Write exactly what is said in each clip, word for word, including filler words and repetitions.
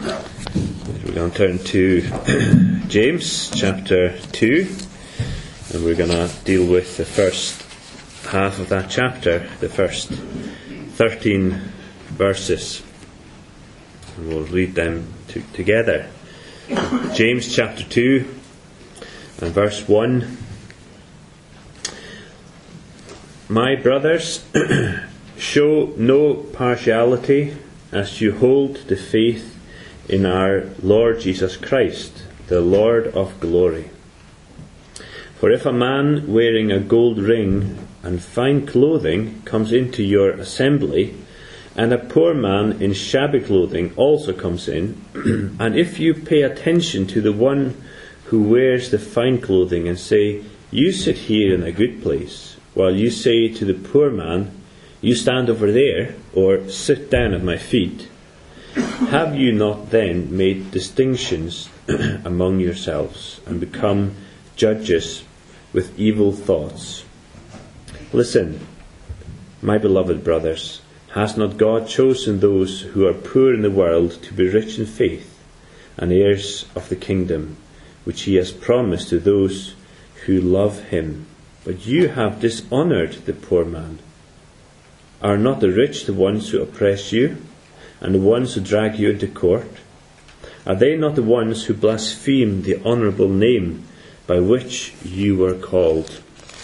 We're going to turn to James chapter two, and we're going to deal with the first half of that chapter, the first thirteen verses, and we'll read them to, together. James chapter two and verse one. My brothers, show no partiality as you hold the faith in our Lord Jesus Christ, the Lord of glory. For if a man wearing a gold ring and fine clothing comes into your assembly, and a poor man in shabby clothing also comes in, and if you pay attention to the one who wears the fine clothing and say, "You sit here in a good place," while you say to the poor man, "You stand over there," or "Sit down at my feet," have you not then made distinctions among yourselves and become judges with evil thoughts? Listen, my beloved brothers, has not God chosen those who are poor in the world to be rich in faith and heirs of the kingdom, which he has promised to those who love him? But you have dishonoured the poor man. Are not the rich the ones who oppress you, and the ones who drag you into court? Are they not the ones who blaspheme the honourable name by which you were called?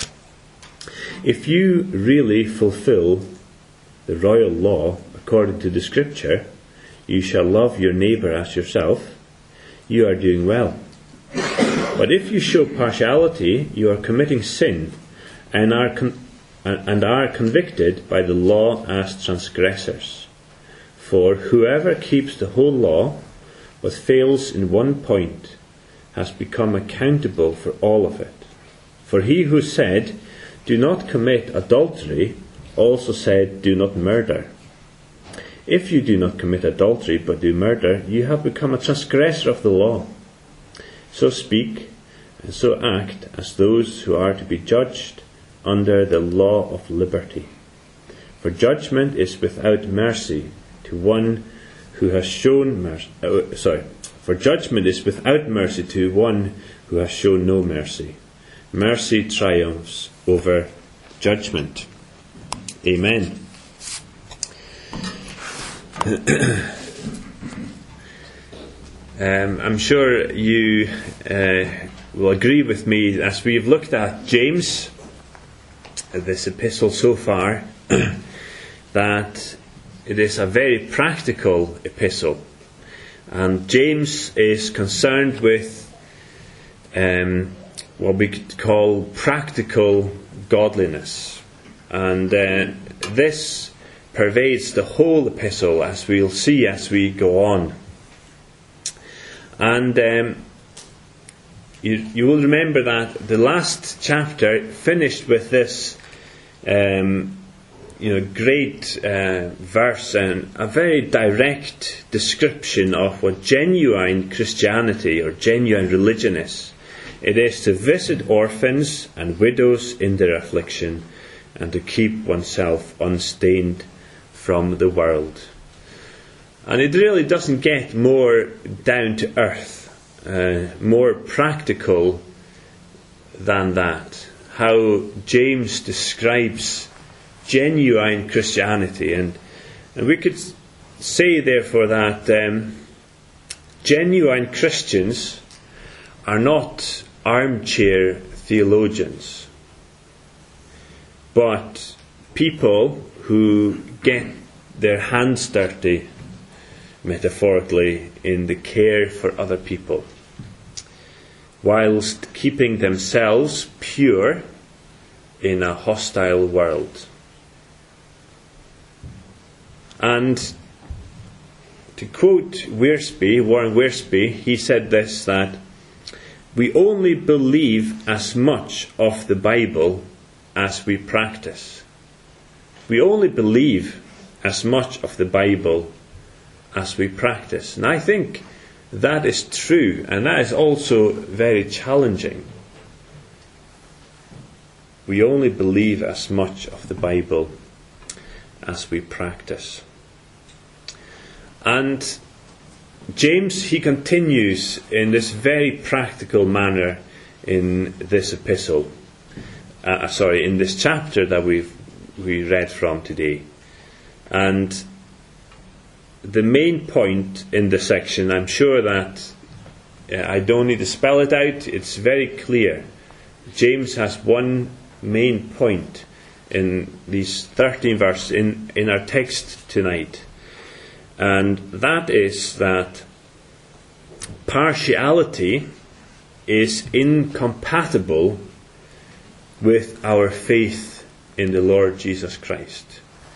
If you really fulfil the royal law according to the Scripture, "You shall love your neighbour as yourself," you are doing well. But if you show partiality, you are committing sin and are con- and are convicted by the law as transgressors. For whoever keeps the whole law but fails in one point has become accountable for all of it. For he who said, "Do not commit adultery," also said, "Do not murder." If you do not commit adultery but do murder, you have become a transgressor of the law. So speak and so act as those who are to be judged under the law of liberty. For judgment is without mercy to one who has shown mercy. Uh, sorry. For judgment is without mercy to one who has shown no mercy. Mercy triumphs over judgment. Amen. um, I'm sure you uh, will agree with me as we've looked at James, this epistle so far, that it is a very practical epistle. And James is concerned with um, what we could call practical godliness. And uh, this pervades the whole epistle, as we'll see as we go on. And um, you, you will remember that the last chapter finished with this um, you know, great uh, verse and a very direct description of what genuine Christianity or genuine religion is. It is to visit orphans and widows in their affliction and to keep oneself unstained from the world. And it really doesn't get more down to earth, uh, more practical than that. How James describes genuine Christianity. And, and we could say therefore that um, genuine Christians are not armchair theologians, but people who get their hands dirty, metaphorically, in the care for other people, whilst keeping themselves pure in a hostile world. And to quote Wiersbe, Warren Wiersbe, he said this, that we only believe as much of the Bible as we practice. We only believe as much of the Bible as we practice. And I think that is true, and that is also very challenging. We only believe as much of the Bible as we practice. And James, he continues in this very practical manner in this epistle. Uh, sorry, in this chapter that we've we read from today. And the main point in this section, I'm sure that uh, I don't need to spell it out, it's very clear. James has one main point in these thirteen verses in, in our text tonight. And that is that partiality is incompatible with our faith in the Lord Jesus Christ.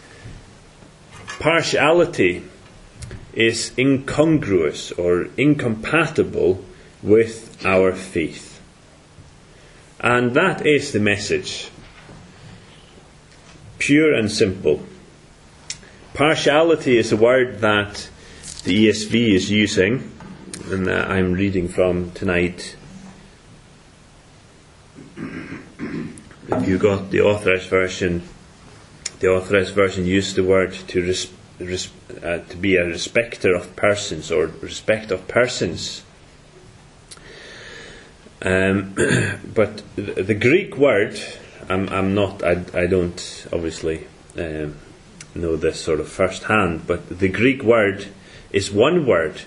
Partiality is incongruous or incompatible with our faith. And that is the message. Pure and simple. Partiality is a word that the E S V is using, and that I'm reading from tonight. If you got the Authorized Version, the Authorized Version used the word to res, res, uh, to be a respecter of persons, or respect of persons. Um, but the, the Greek word, I'm, I'm not, I, I don't obviously um, know this sort of first hand, but the Greek word is one word,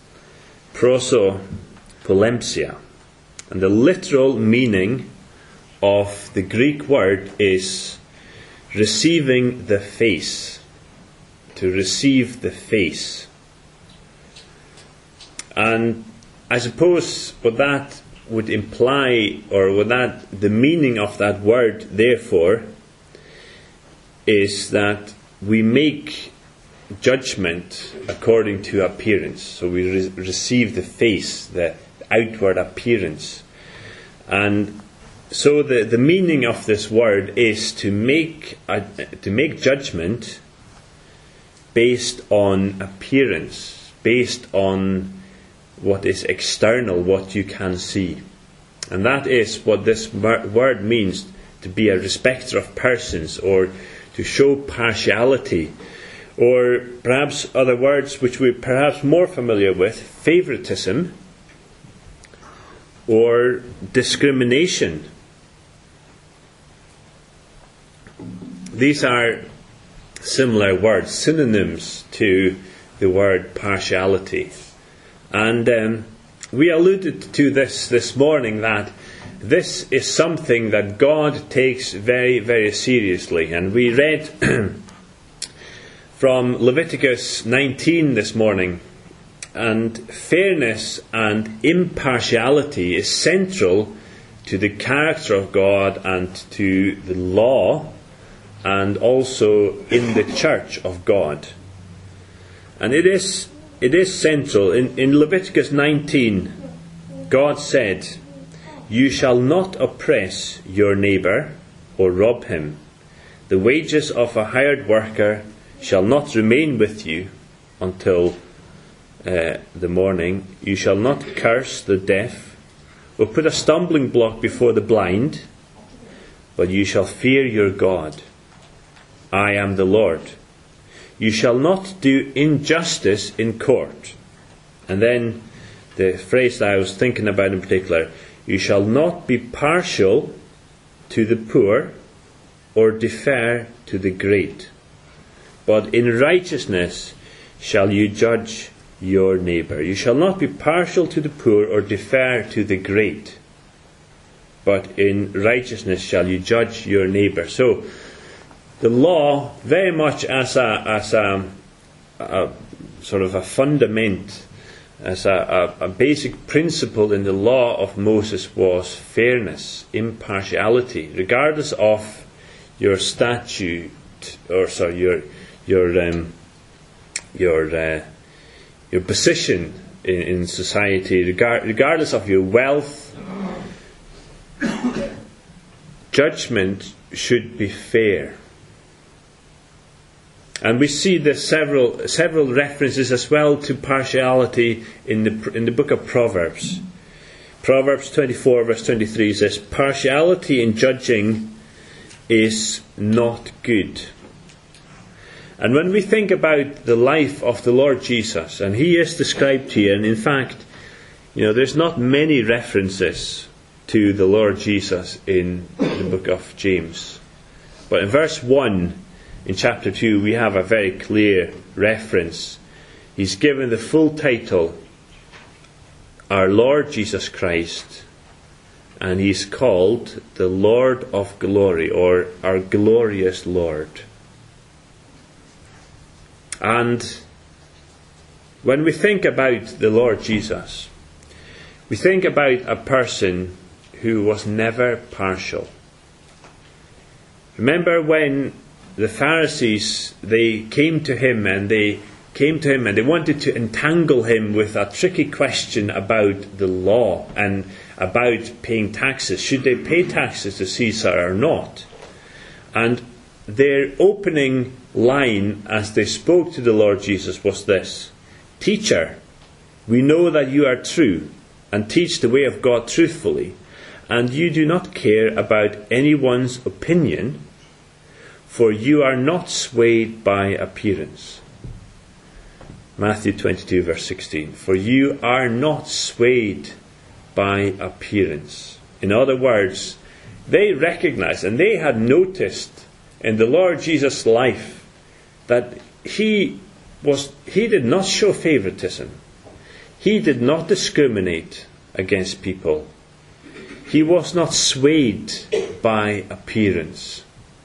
prosopolempsia, and the literal meaning of the Greek word is receiving the face, to receive the face. And I suppose what that would imply, or what that the meaning of that word therefore is that we make judgment according to appearance. So we re- receive the face, the outward appearance. And so the, the meaning of this word is to make a, to make judgment based on appearance, based on what is external, what you can see. And that is what this word means, to be a respecter of persons, or to show partiality, or perhaps other words which we're perhaps more familiar with, favoritism, or discrimination. These are similar words, synonyms to the word partiality. And um, we alluded to this this morning, that this is something that God takes very, very seriously. And we read from Leviticus nineteen this morning. And fairness and impartiality is central to the character of God and to the law, and also in the church of God. And it is it is central. In, in Leviticus nineteen, God said, "You shall not oppress your neighbour or rob him. The wages of a hired worker shall not remain with you until uh, the morning. You shall not curse the deaf or put a stumbling block before the blind, but you shall fear your God. I am the Lord. You shall not do injustice in court." And then the phrase that I was thinking about in particular, "You shall not be partial to the poor or defer to the great, but in righteousness shall you judge your neighbour." You shall not be partial to the poor or defer to the great, but in righteousness shall you judge your neighbour. So the law, very much as a as a, a sort of a fundament, as a, a, a basic principle in the law of Moses, was fairness, impartiality, regardless of your statute, or sorry, your your um, your uh, your position in, in society, regard, regardless of your wealth. Judgment should be fair. And we see there's several several references as well to partiality in the in the book of Proverbs. Proverbs twenty-four verse twenty-three says, "Partiality in judging is not good, And when we think about the life of the Lord Jesus, and he is described here, and in fact, you know, there's not many references to the Lord Jesus in the book of James. But in verse one, in chapter two, we have a very clear reference. He's given the full title, Our Lord Jesus Christ, and he's called the Lord of Glory, or our glorious Lord. And when we think about the Lord Jesus, we think about a person who was never partial. Remember when the Pharisees, they came to him and they came to him and they wanted to entangle him with a tricky question about the law and about paying taxes. Should they pay taxes to Caesar or not? And their opening line as they spoke to the Lord Jesus was this: Teacher, we know that you are true and teach the way of God truthfully, and you do not care about anyone's opinion, for you are not swayed by appearance. Matthew twenty-two verse sixteen. For you are not swayed by appearance. In other words, they recognized and they had noticed in the Lord Jesus' life that he was he did not show favoritism. He did not discriminate against people. He was not swayed by appearance.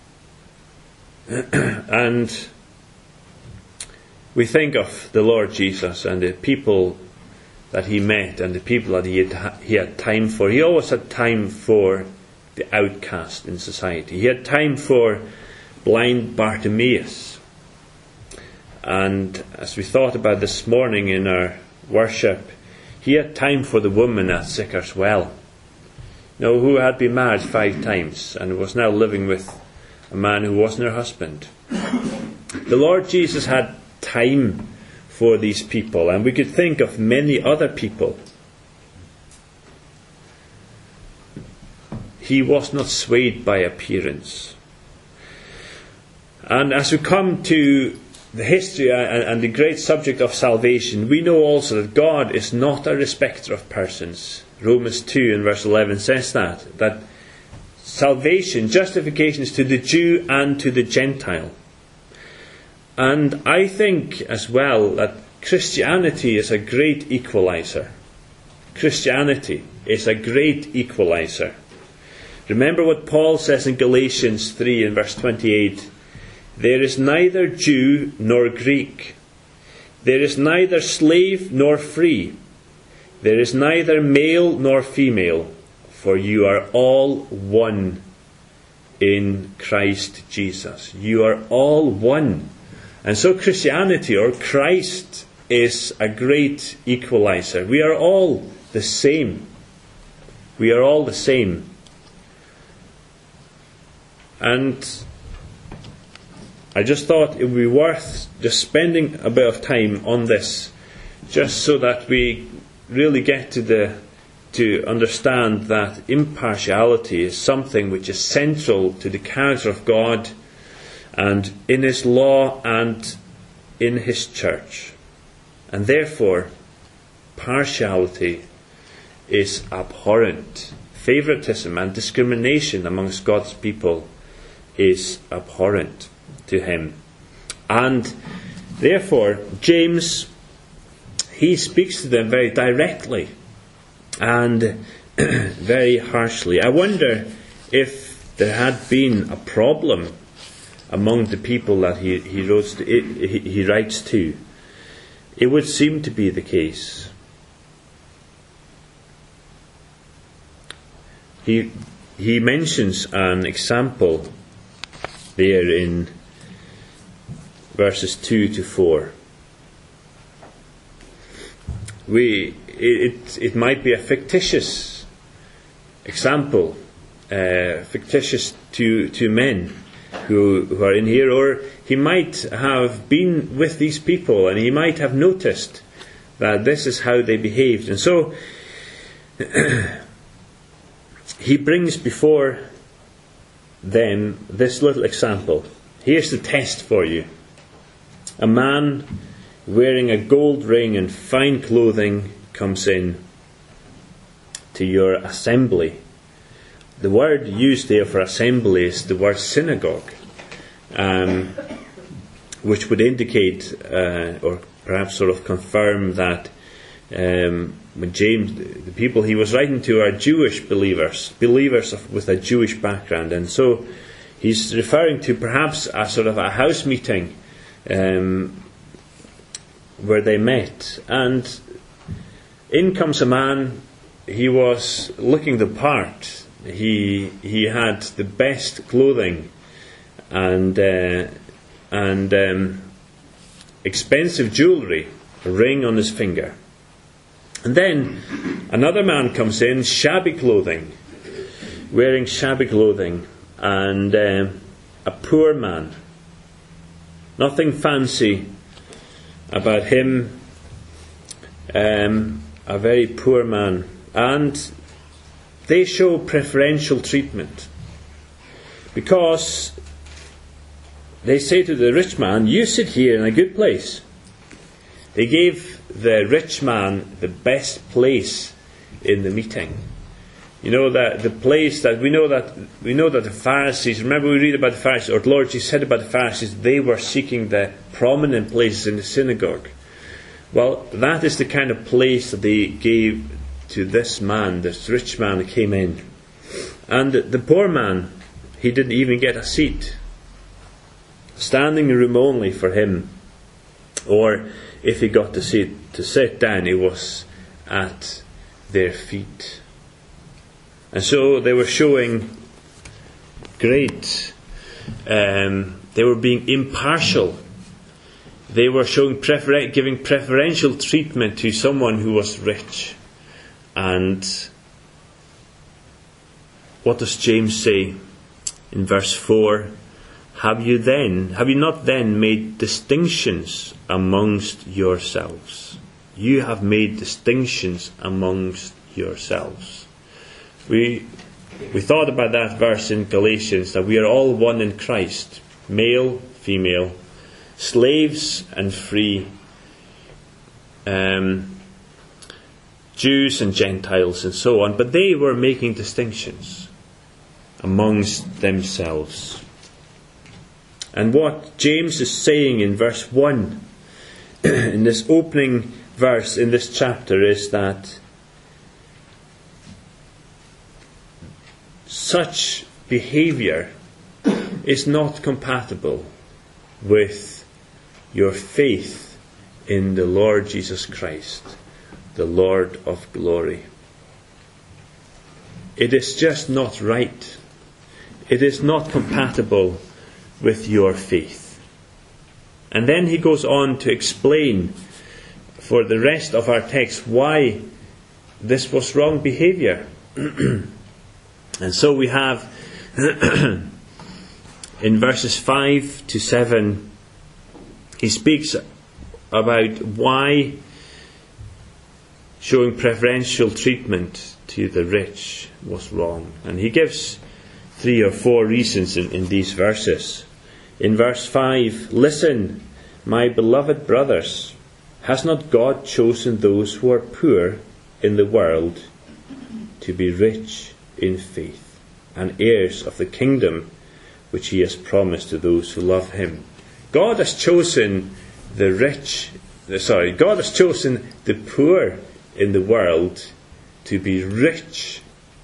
And we think of the Lord Jesus and the people that he met and the people that he had, he had time for. He always had time for the outcast in society. He had time for blind Bartimaeus. And as we thought about this morning in our worship, he had time for the woman at Sychar's Well, you know, who had been married five times and was now living with a man who wasn't her husband. The Lord Jesus had time for these people, and we could think of many other people. He was not swayed by appearance. And as we come to the history and the great subject of salvation, we know also that God is not a respecter of persons. Romans two and verse eleven says that, that salvation, justification is to the Jew and to the Gentile. And I think as well that Christianity is a great equalizer. Christianity is a great equalizer. Remember what Paul says in Galatians three and verse twenty-eight. There is neither Jew nor Greek. There is neither slave nor free. There is neither male nor female. For you are all one in Christ Jesus. You are all one. And so Christianity, or Christ, is a great equalizer. We are all the same. We are all the same. And I just thought it would be worth just spending a bit of time on this, just so that we really get to the to understand that impartiality is something which is central to the character of God and in his law and in his church. And therefore, partiality is abhorrent. Favoritism and discrimination amongst God's people is abhorrent to him. And therefore, James, he speaks to them very directly and very harshly. I wonder if there had been a problem among the people that he, he, wrote to, he, he writes to. It would seem to be the case. He, he mentions an example there in verses two to four. We, it, it might be a fictitious example, uh, fictitious to, to men who, who are in here, or he might have been with these people and he might have noticed that this is how they behaved. And so he brings before them this little example. Here's the test for you. A man wearing a gold ring and fine clothing comes in to your assembly. The word used there for assembly is the word synagogue, um, which would indicate uh, or perhaps sort of confirm that um, when James, the people he was writing to are Jewish believers, believers of, with a Jewish background, and so he's referring to perhaps a sort of a house meeting um, where they met. And in comes a man. He was looking the part. He he had the best clothing and uh, and um, expensive jewellery, a ring on his finger. And then another man comes in, shabby clothing, wearing shabby clothing, and uh, a poor man. Nothing fancy about him. Um, a very poor man. And they show preferential treatment, because they say to the rich man, you sit here in a good place. They gave the rich man the best place in the meeting. You know that the place that we know that we know that the Pharisees, remember we read about the Pharisees, or the Lord Jesus said about the Pharisees, they were seeking the prominent places in the synagogue. Well, that is the kind of place that they gave to this man, this rich man that came in. And the poor man, he didn't even get a seat. Standing room only for him. Or if he got to sit, to sit down, it was at their feet. And so they were showing great, um, they were being impartial. They were showing prefer- giving preferential treatment to someone who was rich. And what does James say in verse four? Have you then, have you not then made distinctions amongst yourselves? You have made distinctions amongst yourselves. We we thought about that verse in Galatians, that we are all one in Christ, male, female, slaves and free, um, Jews and Gentiles and so on. But they were making distinctions amongst themselves. And what James is saying in verse one, in this opening verse in this chapter, is that such behaviour is not compatible with your faith in the Lord Jesus Christ, the Lord of glory. It is just not right. It is not compatible with your faith. And then he goes on to explain for the rest of our text why this was wrong behaviour. And so we have in verses five to seven, he speaks about why showing preferential treatment to the rich was wrong. And he gives three or four reasons in, in these verses. In verse five, listen, my beloved brothers, has not God chosen those who are poor in the world to be rich in faith and heirs of the kingdom which he has promised to those who love him? God has chosen the rich, sorry, God has chosen the poor in the world to be rich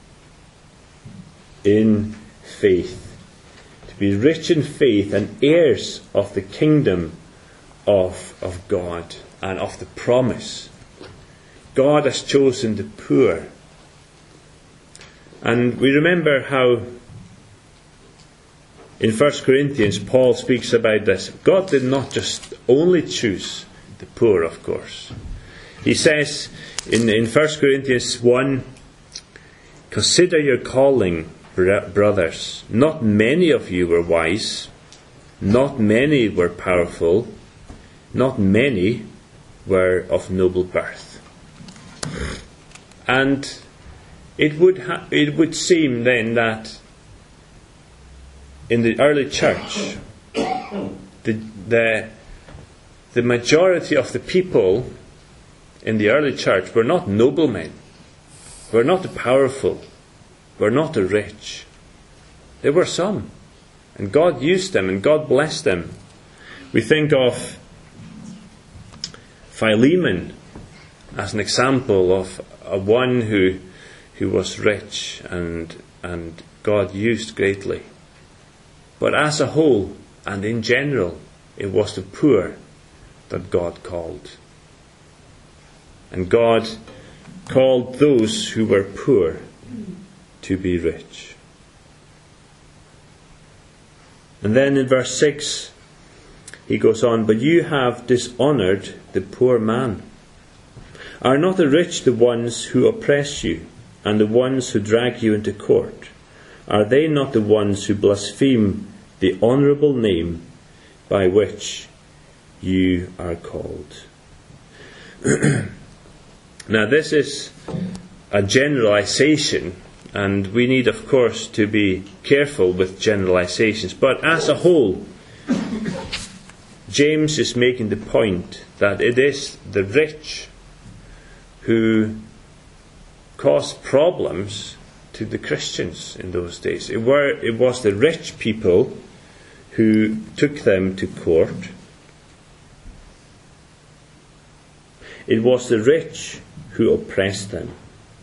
in faith, to be rich in faith and heirs of the kingdom of, of God and of the promise. God has chosen the poor. And we remember how in First Corinthians Paul speaks about this. God did not just only choose the poor, of course. He says in, in First Corinthians one, consider your calling, brothers. Not many of you were wise, not many were powerful, not many were of noble birth. And it would ha- it would seem then that in the early church, the, the the majority of the people in the early church were not noblemen, were not the powerful, were not the rich. There were some, and God used them, and God blessed them. We think of Philemon as an example of a one who who was rich and and God used greatly. But as a whole and in general, it was the poor that God called. And God called those who were poor to be rich. And then in verse six, he goes on, "But you have dishonoured the poor man. Are not the rich the ones who oppress you, and the ones who drag you into court? Are they not the ones who blaspheme the honourable name by which you are called?" Now this is a generalization, and we need, of course, to be careful with generalizations. But as a whole, James is making the point that it is the rich who caused problems to the Christians in those days. It were it was the rich people who took them to court. It was the rich who oppressed them.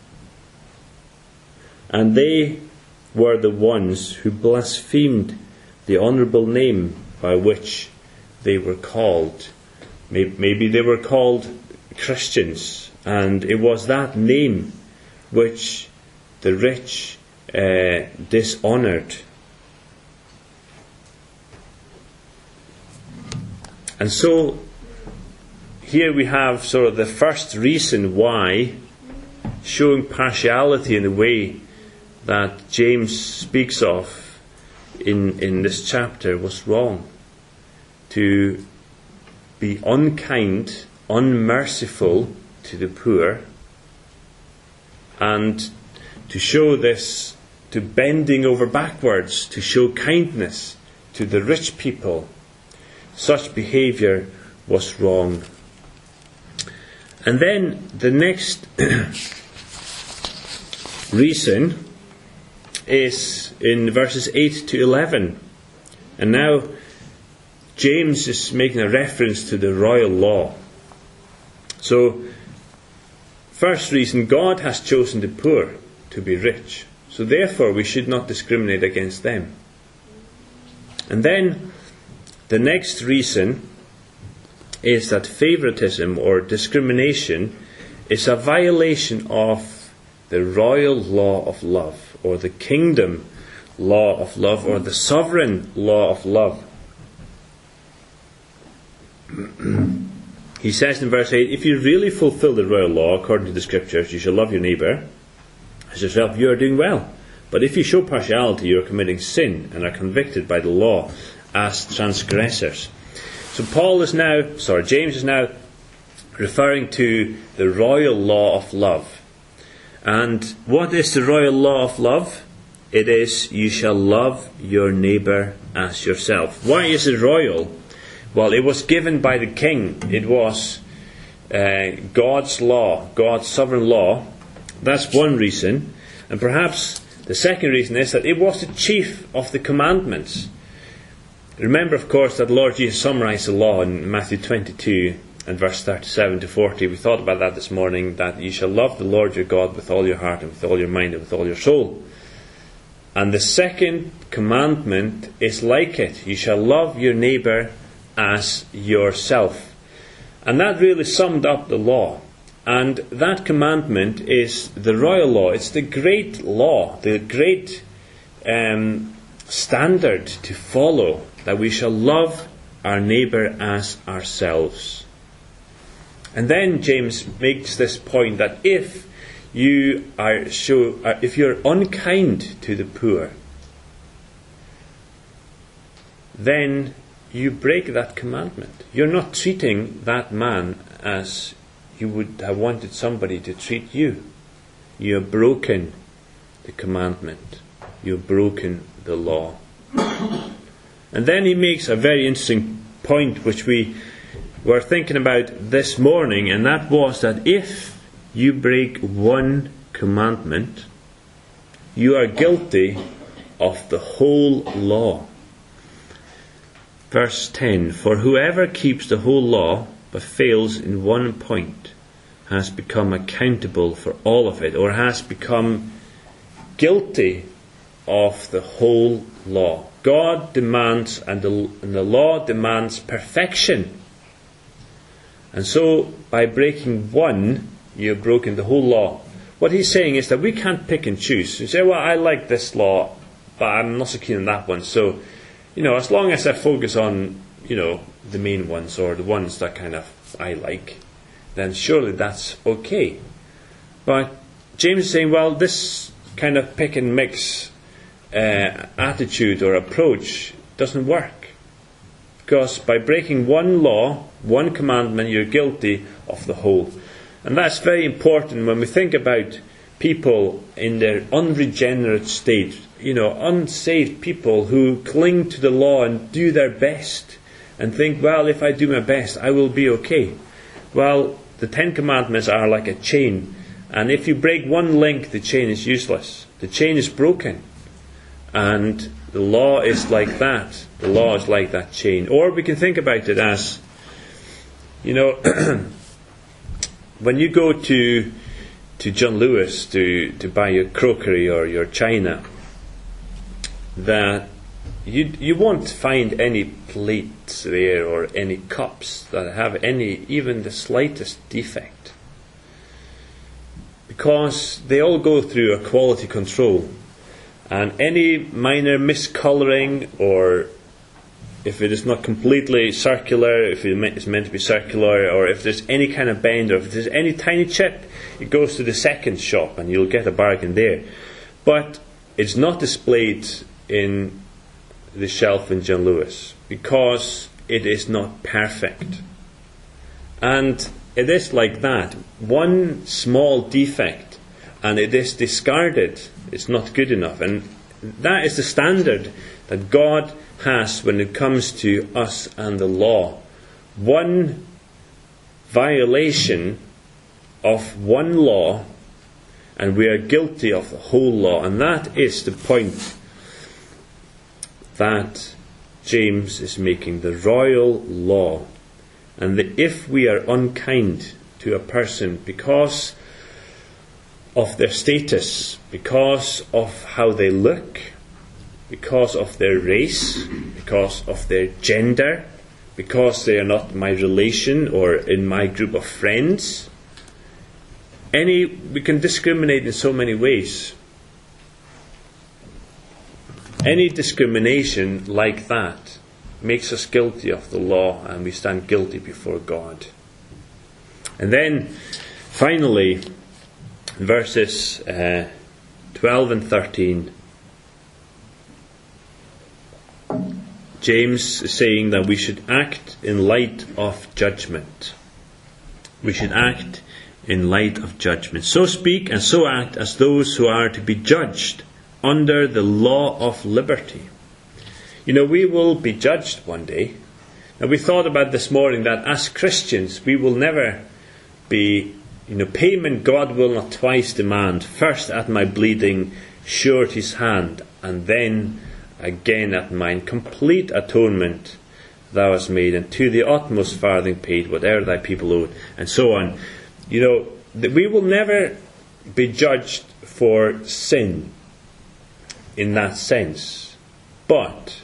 And they were the ones who blasphemed the honourable name by which they were called. Maybe they were called Christians, and it was that name which the rich uh, dishonoured. And so here we have sort of the first reason why showing partiality in the way that James speaks of in, in this chapter was wrong. To be unkind, unmerciful to the poor, and to show this, to bending over backwards, to show kindness to the rich people. Such behaviour was wrong. And then the next reason is in verses eight to eleven. And now James is making a reference to the royal law. So, first reason, God has chosen the poor to be rich. So therefore we should not discriminate against them. And then the next reason is that favoritism or discrimination is a violation of the royal law of love, or the kingdom law of love, or the sovereign law of love. He says in verse eight, "If you really fulfill the royal law according to the Scriptures, you shall love your neighbour as yourself, you are doing well. But if you show partiality, you are committing sin and are convicted by the law as transgressors." So Paul is now, sorry, James is now referring to the royal law of love. And what is the royal law of love? It is, you shall love your neighbour as yourself. Why is it royal? Well, it was given by the king. It was uh, God's law, God's sovereign law. That's one reason. And perhaps the second reason is that it was the chief of the commandments. Remember, of course, that Lord Jesus summarised the law in Matthew twenty-two and verse thirty-seven to forty. We thought about that this morning, that you shall love the Lord your God with all your heart and with all your mind and with all your soul. And the second commandment is like it. You shall love your neighbour as yourself. And that really summed up the law. And that commandment is the royal law. It's the great law, the great um, standard to follow, that we shall love our neighbour as ourselves. And then James makes this point that if you are show, if you're unkind to the poor, then you break that commandment. You're not treating that man as you would have wanted somebody to treat you. You have broken the commandment. You have broken the law. And then he makes a very interesting point, which we were thinking about this morning, and that was that if you break one commandment, you are guilty of the whole law. Verse ten, for whoever keeps the whole law but fails in one point has become accountable for all of it, or has become guilty of the whole law. God demands, and the, and the law demands perfection. And so, by breaking one, you have broken the whole law. What he's saying is that we can't pick and choose. You say, well, I like this law, but I'm not so keen on that one. So, you know, as long as I focus on, you know, the main ones, or the ones that kind of I like, then surely that's okay. But James is saying, well, this kind of pick and mix uh, attitude or approach doesn't work. Because by breaking one law, one commandment, you're guilty of the whole. And that's very important when we think about people in their unregenerate state. You know, unsaved people who cling to the law and do their best and think, well, if I do my best, I will be okay. Well, the Ten Commandments are like a chain. And if you break one link, the chain is useless. The chain is broken. And the law is like that. The law is like that chain. Or we can think about it as, you know, when you go to to John Lewis to, to buy your crockery or your china, that you you won't find any plates there or any cups that have any, even the slightest defect. Because they all go through a quality control. And any minor miscolouring, or if it is not completely circular, if it is meant to be circular, or if there's any kind of bend, or if there's any tiny chip, it goes to the second shop and you'll get a bargain there. But it's not displayed in the shelf in John Lewis because it is not perfect. And it is like that. One small defect and it is discarded. It's not good enough. And that is the standard that God has when it comes to us and the law. One violation of one law and we are guilty of the whole law. And that is the point that James is making, the royal law. And that if we are unkind to a person because of their status, because of how they look, because of their race, because of their gender, because they are not my relation or in my group of friends, any we can discriminate in so many ways. Any discrimination like that makes us guilty of the law, and we stand guilty before God. And then, finally, verses uh, twelve and thirteen, James is saying that we should act in light of judgment. We should act in light of judgment. So speak and so act as those who are to be judged under the law of liberty. You know, we will be judged one day. And we thought about this morning that as Christians, we will never be, you know, payment God will not twice demand. First at my bleeding, surety's hand, and then again at mine. Complete atonement thou hast made, and to the utmost farthing paid, whatever thy people owed, and so on. You know, that we will never be judged for sin in that sense. But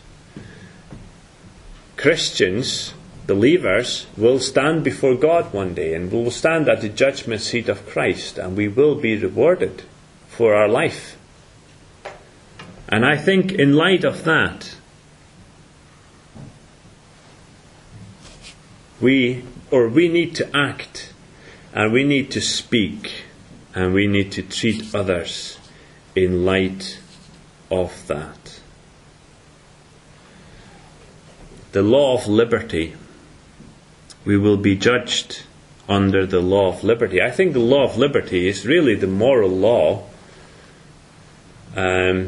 Christians, believers, will stand before God one day, and we will stand at the judgment seat of Christ, and we will be rewarded for our life. And I think in light of that, we or we need to act, and we need to speak, and we need to treat others in light of that. The law of liberty. We will be judged under the law of liberty. I think the law of liberty is really the moral law um,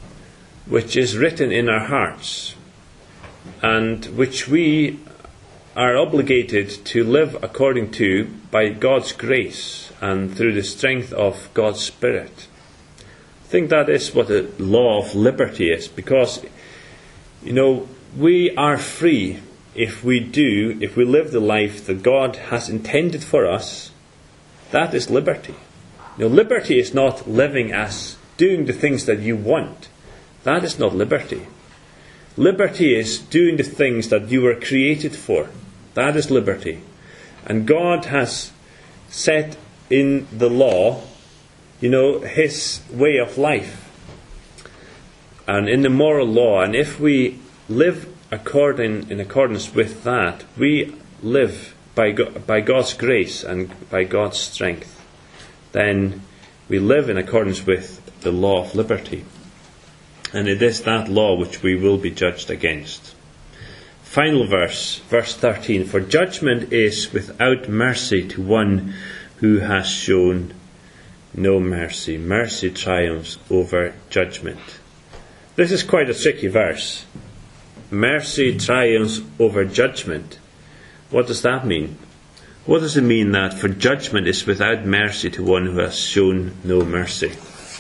which is written in our hearts, and which we are obligated to live according to by God's grace and through the strength of God's Spirit. I think that is what the law of liberty is, because, you know, we are free if we do, if we live the life that God has intended for us. That is liberty. You know, liberty is not living as doing the things that you want. That is not liberty. Liberty is doing the things that you were created for. That is liberty. And God has set in the law, you know, His way of life. And in the moral law, and if we live according in accordance with that, we live by God, by God's grace and by God's strength. Then we live in accordance with the law of liberty. And it is that law which we will be judged against. Final verse, verse thirteen. For judgment is without mercy to one who has shown no mercy. Mercy triumphs over judgment. This is quite a tricky verse. Mercy triumphs over judgment. What does that mean? What does it mean that for judgment is without mercy to one who has shown no mercy?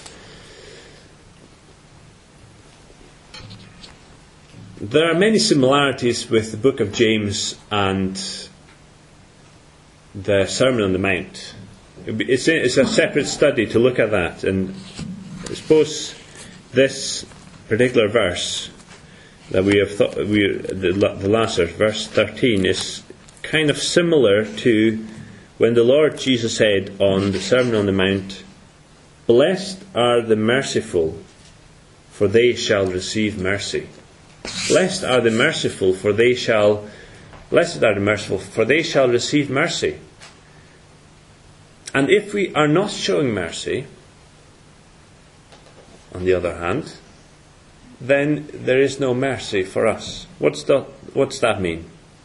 There are many similarities with the book of James and the Sermon on the Mount. It's a, it's a separate study to look at that, and I suppose this particular verse that we have thought, we, the, the last verse, verse thirteen, is kind of similar to when the Lord Jesus said on the Sermon on the Mount, "Blessed are the merciful, for they shall receive mercy." Blessed are the merciful, for they shall blessed are the merciful, for they shall receive mercy. And if we are not showing mercy, on the other hand, then there is no mercy for us. What's that, what's that mean?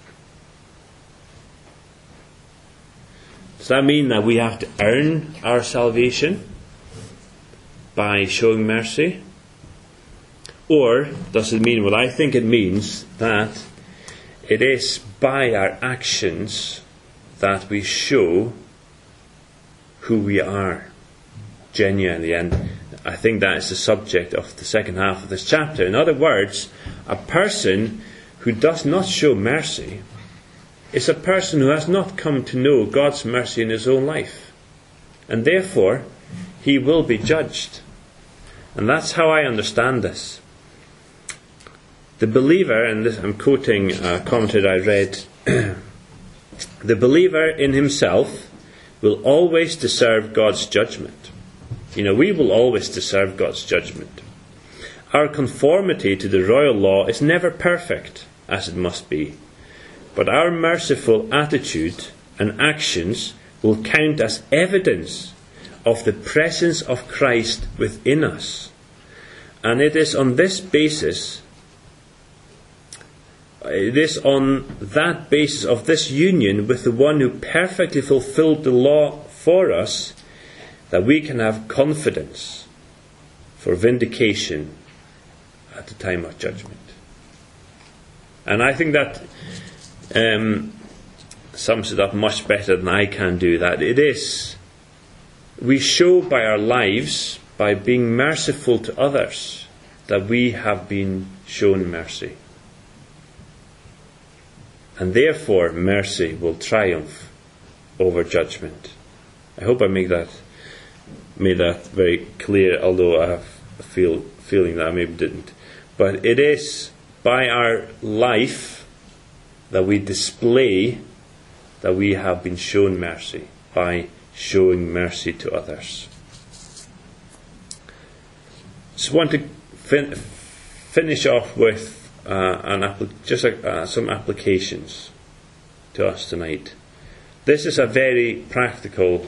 Does that mean that we have to earn our salvation by showing mercy? Or does it mean what I think it means, that it is by our actions that we show who we are genuinely? And I think that is the subject of the second half of this chapter. In other words, a person who does not show mercy is a person who has not come to know God's mercy in his own life. And therefore, he will be judged. And that's how I understand this. The believer, and this, I'm quoting a commentary I read, the believer in himself will always deserve God's judgment. You know, we will always deserve God's judgment. Our conformity to the royal law is never perfect, as it must be. But our merciful attitude and actions will count as evidence of the presence of Christ within us. And it is on this basis, it is on that basis of this union with the one who perfectly fulfilled the law for us, that we can have confidence for vindication at the time of judgment. And I think that um, sums it up much better than I can do that. It is, we show by our lives, by being merciful to others, that we have been shown mercy. And therefore mercy will triumph over judgment. I hope I make that made that very clear, although I have a feel, feeling that I maybe didn't. But it is by our life that we display that we have been shown mercy, by showing mercy to others. So I want to fin- finish off with uh, an appli- just a, uh, some applications to us tonight. This is a very practical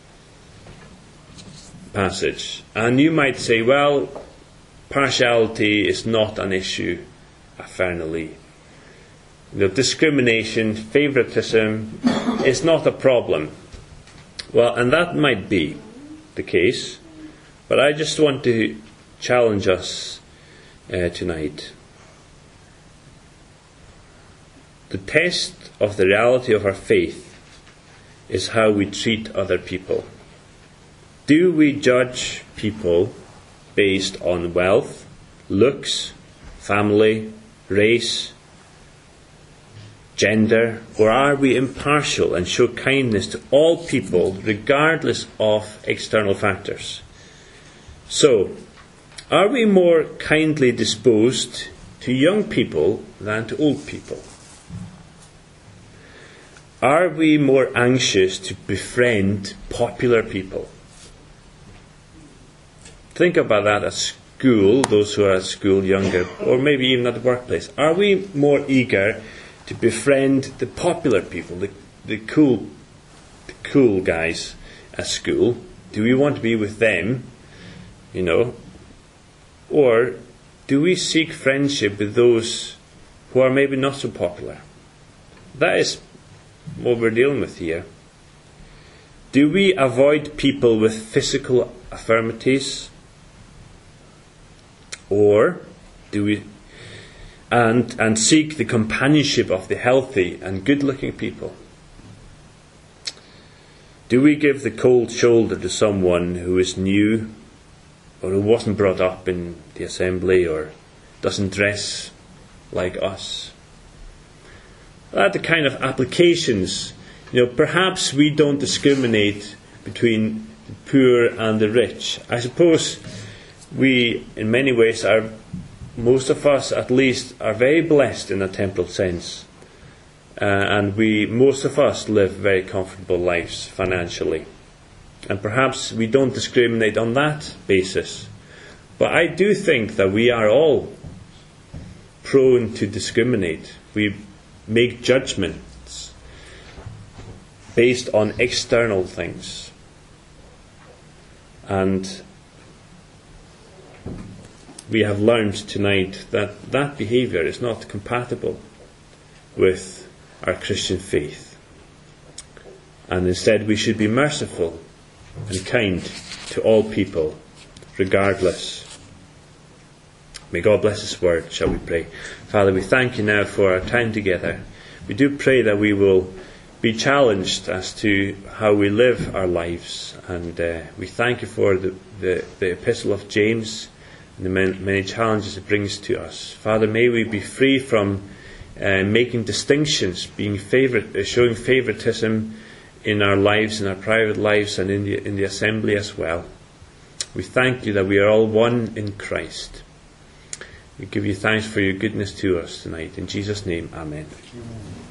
passage, and you might say, well, partiality is not an issue at Fernley. You know, discrimination, favoritism is not a problem. Well, and that might be the case, but I just want to challenge us uh, tonight The test of the reality of our faith is how we treat other people. Do we judge people based on wealth, looks, family, race, gender, or are we impartial and show kindness to all people regardless of external factors? So, are we more kindly disposed to young people than to old people? Are we more anxious to befriend popular people? Think about that at school, those who are at school younger, or maybe even at the workplace. Are we more eager to befriend the popular people, the, the cool the cool guys at school? Do we want to be with them, you know? Or do we seek friendship with those who are maybe not so popular? That is what we're dealing with here. Do we avoid people with physical affirmities? Or do we and and seek the companionship of the healthy and good-looking people? Do we give the cold shoulder to someone who is new, or who wasn't brought up in the assembly, or doesn't dress like us? That are the kind of applications. You know, perhaps we don't discriminate between the poor and the rich. I suppose we, in many ways, are, most of us at least, are very blessed in a temporal sense. Uh, and we, most of us, live very comfortable lives financially. And perhaps we don't discriminate on that basis. But I do think that we are all prone to discriminate. We make judgments based on external things. And we have learned tonight that that behaviour is not compatible with our Christian faith. And instead we should be merciful and kind to all people, regardless. May God bless His word, shall we pray. Father, we thank You now for our time together. We do pray that we will be challenged as to how we live our lives. And uh, we thank You for the, the, the epistle of James and the many challenges it brings to us. Father, may we be free from uh, making distinctions, being favorite, uh, showing favoritism in our lives, in our private lives, and in the, in the assembly as well. We thank You that we are all one in Christ. We give You thanks for Your goodness to us tonight. In Jesus' name, amen. Amen.